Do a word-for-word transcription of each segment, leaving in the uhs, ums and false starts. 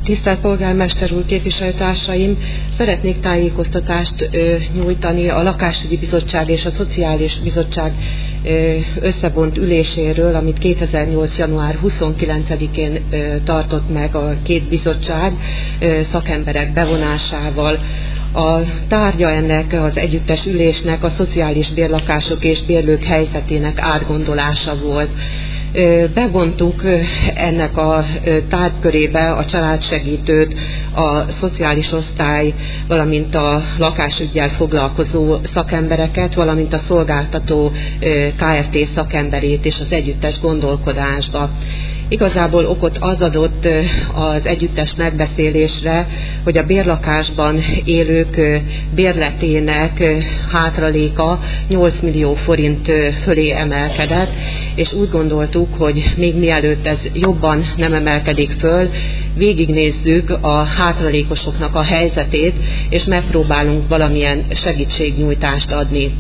Tisztelt polgármester úr, képviselőtársaim! Szeretnék tájékoztatást ö, nyújtani a Lakásügyi Bizottság és a Szociális Bizottság ö, összevont üléséről, amit kétezer-nyolc. január huszonkilencedikén ö, tartott meg a két bizottság ö, szakemberek bevonásával. A tárgya ennek az együttes ülésnek a szociális bérlakások és bérlők helyzetének átgondolása volt. Bevontuk ennek a tárgykörébe a családsegítőt, a szociális osztály, valamint a lakásüggyel foglalkozó szakembereket, valamint a szolgáltató Kft. Szakemberét és az együttes gondolkodásba. Igazából okot az adott az együttes megbeszélésre, hogy a bérlakásban élők bérletének hátraléka nyolc millió forint fölé emelkedett, és úgy gondoltuk, hogy még mielőtt ez jobban nem emelkedik föl, végignézzük a hátralékosoknak a helyzetét, és megpróbálunk valamilyen segítségnyújtást adni.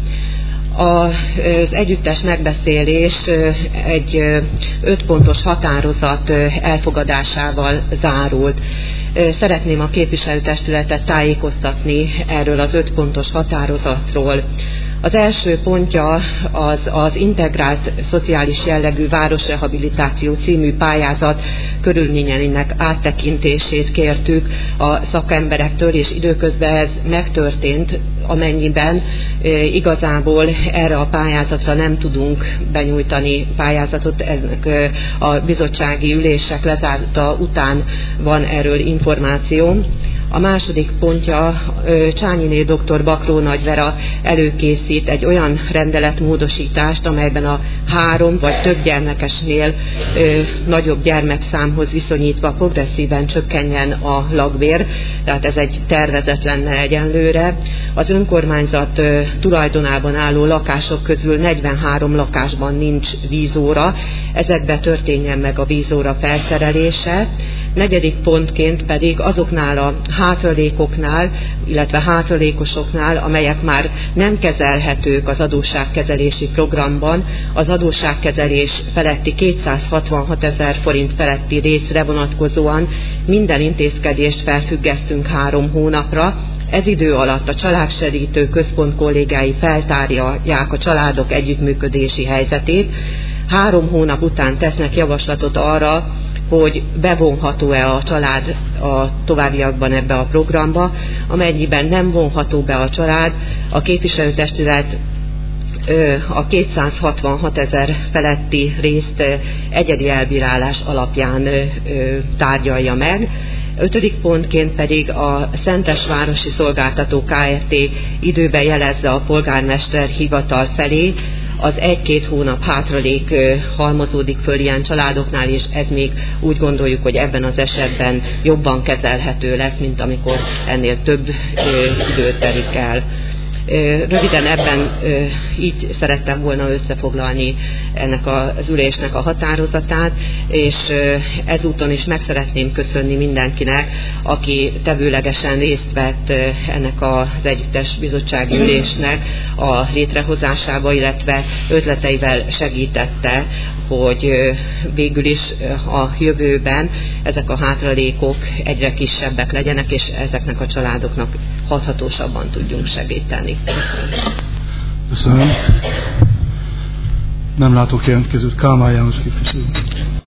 Az együttes megbeszélés egy öt pontos határozat elfogadásával zárult. Szeretném a képviselőtestületet tájékoztatni erről az öt pontos határozatról. Az első pontja az, az integrált szociális jellegű városrehabilitáció című pályázat körülményeinek áttekintését kértük a szakemberektől, és időközben ez megtörtént, amennyiben e, igazából erre a pályázatra nem tudunk benyújtani pályázatot, ennek e, a bizottsági ülések lezárta után van erről információ. A második pontja, Csányiné doktor Bakró Nagy Vera előkészít egy olyan rendeletmódosítást, amelyben a három vagy több gyermekesnél ö, nagyobb gyermekszámhoz viszonyítva progresszíven csökkenjen a lakbér, tehát ez egy tervezet lenne egyenlőre. Az önkormányzat ö, tulajdonában álló lakások közül negyvenhárom lakásban nincs vízóra, ezekbe történjen meg a vízóra felszerelése. Negyedik pontként pedig azoknál a hátralékoknál, illetve hátralékosoknál, amelyek már nem kezelhetők az adósságkezelési programban, az adósságkezelés feletti kétszázhatvanhat ezer forint feletti részre vonatkozóan minden intézkedést felfüggesztünk három hónapra. Ez idő alatt a Családsegítő Központ kollégái feltárják a családok együttműködési helyzetét. Három hónap után tesznek javaslatot arra, hogy bevonható-e a család a továbbiakban ebbe a programba. Amennyiben nem vonható be a család, a képviselőtestület a kétszázhatvanhat ezer feletti részt egyedi elbírálás alapján tárgyalja meg. Ötödik pontként pedig a Szentesvárosi Szolgáltató Kft. Időben jelezze a polgármester hivatal felé, az egy-két hónap hátralék halmozódik föl ilyen családoknál, és ez még úgy gondoljuk, hogy ebben az esetben jobban kezelhető lesz, mint amikor ennél több időt telik el. Röviden ebben így szerettem volna összefoglalni ennek az ülésnek a határozatát, és ezúton is meg szeretném köszönni mindenkinek, aki tevőlegesen részt vett ennek az együttes bizottsági ülésnek a létrehozásába, illetve ötleteivel segítette, hogy végül is a jövőben ezek a hátralékok egyre kisebbek legyenek, és ezeknek a családoknak hathatósabban tudjunk segíteni. Köszönöm. Nem látok jelentkezőt. Kálmán János képviselő.